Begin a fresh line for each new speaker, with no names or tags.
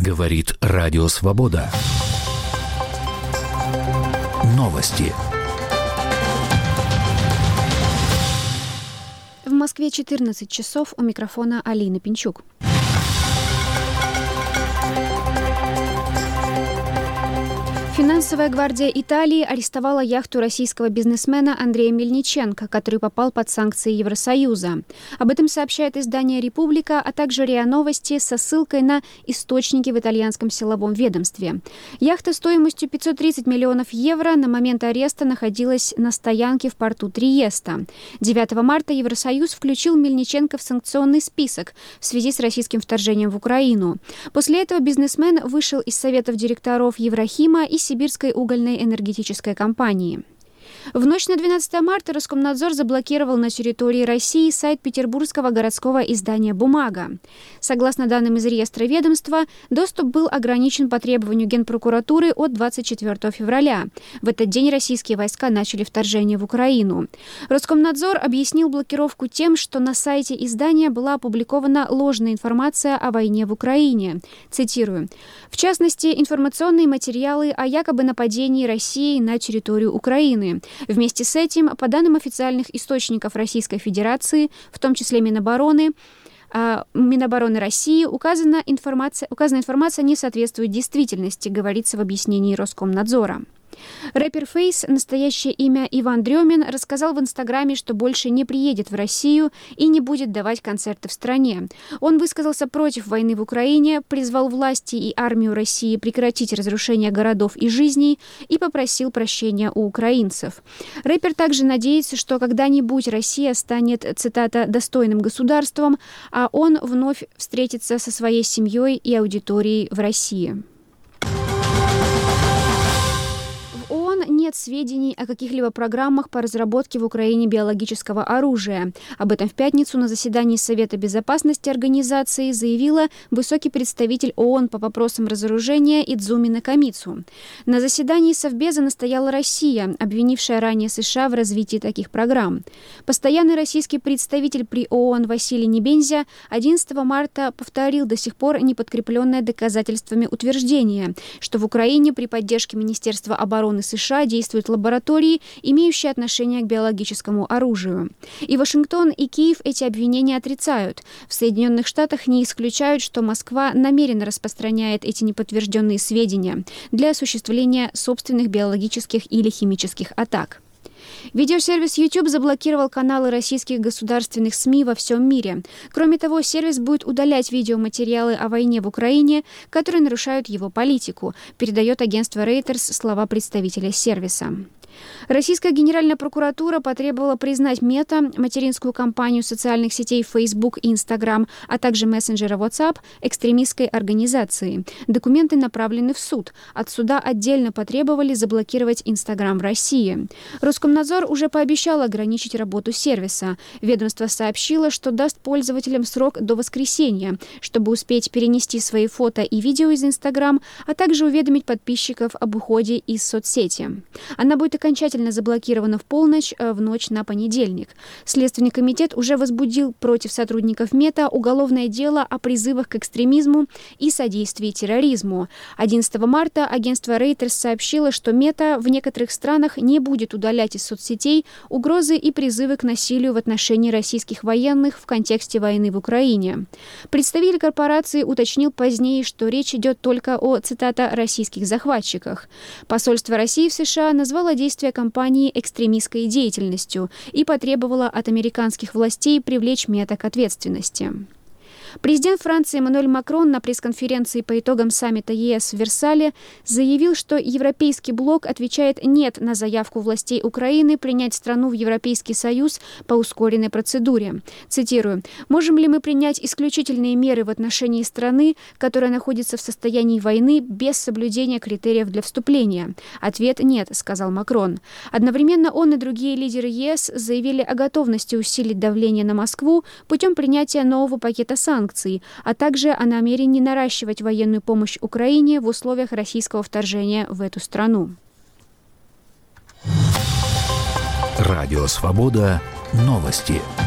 Говорит Радио Свобода. Новости.
В Москве 14 часов, у микрофона Алина Пинчук. Финансовая гвардия Италии арестовала яхту российского бизнесмена Андрея Мельниченко, который попал под санкции Евросоюза. Об этом сообщает издание «Република», а также РИА Новости со ссылкой на источники в итальянском силовом ведомстве. Яхта стоимостью 530 миллионов евро на момент ареста находилась на стоянке в порту Триеста. 9 марта Евросоюз включил Мельниченко в санкционный список в связи с российским вторжением в Украину. После этого бизнесмен вышел из советов директоров Еврохима и Сибирской угольной энергетической компании. В ночь на 12 марта Роскомнадзор заблокировал на территории России сайт петербургского городского издания «Бумага». Согласно данным из реестра ведомства, доступ был ограничен по требованию Генпрокуратуры от 24 февраля. В этот день российские войска начали вторжение в Украину. Роскомнадзор объяснил блокировку тем, что на сайте издания была опубликована ложная информация о войне в Украине. Цитирую. В частности, информационные материалы о якобы нападении России на территорию Украины. Вместе с этим, по данным официальных источников Российской Федерации, в том числе Минобороны России, указанная информация не соответствует действительности, говорится в объяснении Роскомнадзора. Рэпер Фейс, настоящее имя Иван Дрёмин, рассказал в Инстаграме, что больше не приедет в Россию и не будет давать концерты в стране. Он высказался против войны в Украине, призвал власти и армию России прекратить разрушение городов и жизней и попросил прощения у украинцев. Рэпер также надеется, что когда-нибудь Россия станет, цитата, «достойным государством», а он вновь встретится со своей семьей и аудиторией в России. Нет сведений о каких-либо программах по разработке в Украине биологического оружия. Об этом в пятницу на заседании Совета безопасности организации заявила высокий представитель ООН по вопросам разоружения Идзуми Накамицу. На заседании Совбеза настояла Россия, обвинившая ранее США в развитии таких программ. Постоянный российский представитель при ООН Василий Небензя 11 марта повторил до сих пор неподкрепленное доказательствами утверждение, что в Украине при поддержке Министерства обороны США действуют лаборатории, имеющие отношение к биологическому оружию. И Вашингтон, и Киев эти обвинения отрицают. В Соединенных Штатах не исключают, что Москва намеренно распространяет эти неподтвержденные сведения для осуществления собственных биологических или химических атак. Видеосервис YouTube заблокировал каналы российских государственных СМИ во всем мире. Кроме того, сервис будет удалять видеоматериалы о войне в Украине, которые нарушают его политику, передает агентство Reuters слова представителя сервиса. Российская Генеральная прокуратура потребовала признать Мета, материнскую компанию социальных сетей Facebook и Instagram, а также мессенджера WhatsApp, экстремистской организацией. Документы направлены в суд. От суда отдельно потребовали заблокировать Instagram в России. Роскомнадзор уже пообещал ограничить работу сервиса. Ведомство сообщило, что даст пользователям срок до воскресенья, чтобы успеть перенести свои фото и видео из Instagram, а также уведомить подписчиков об уходе из соцсети. Она будет окончательно заблокирована в полночь в ночь на понедельник. Следственный комитет уже возбудил против сотрудников Мета уголовное дело о призывах к экстремизму и содействии терроризму. 11 марта агентство Reuters сообщило, что Мета в некоторых странах не будет удалять из соцсетей угрозы и призывы к насилию в отношении российских военных в контексте войны в Украине. Представитель корпорации уточнил позднее, что речь идет только о, цитата, «российских захватчиках». Посольство России в США назвало действия компании экстремистской деятельностью и потребовало от американских властей привлечь Мета к ответственности. Президент Франции Эммануэль Макрон на пресс-конференции по итогам саммита ЕС в Версале заявил, что Европейский блок отвечает «нет» на заявку властей Украины принять страну в Европейский Союз по ускоренной процедуре. Цитирую. «Можем ли мы принять исключительные меры в отношении страны, которая находится в состоянии войны без соблюдения критериев для вступления?» Ответ «нет», сказал Макрон. Одновременно он и другие лидеры ЕС заявили о готовности усилить давление на Москву путем принятия нового пакета санкций, а также о намерении наращивать военную помощь Украине в условиях российского вторжения в эту страну.
Радио Свобода. Новости.